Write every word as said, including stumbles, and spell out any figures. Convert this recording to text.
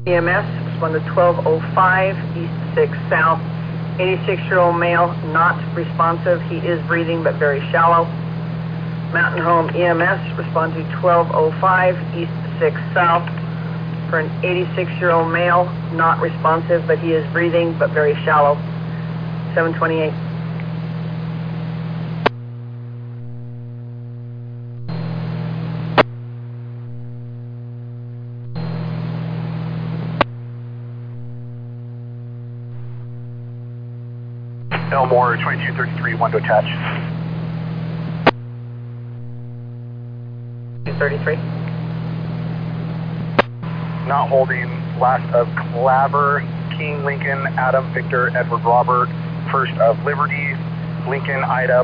E M S, respond to twelve oh five, east six south. eighty-six-year-old male, not responsive. He is breathing, but very shallow. Mountain Home E M S, respond to twelve oh five, east six south. For an eighty-six-year-old male, not responsive, but he is breathing, but very shallow. seven twenty-eight. Elmore twenty-two thirty-three, one to attach. two thirty-three. Not holding. Last of Claver, King, Lincoln, Adam, Victor, Edward, Robert. First of Liberty, Lincoln, Ida,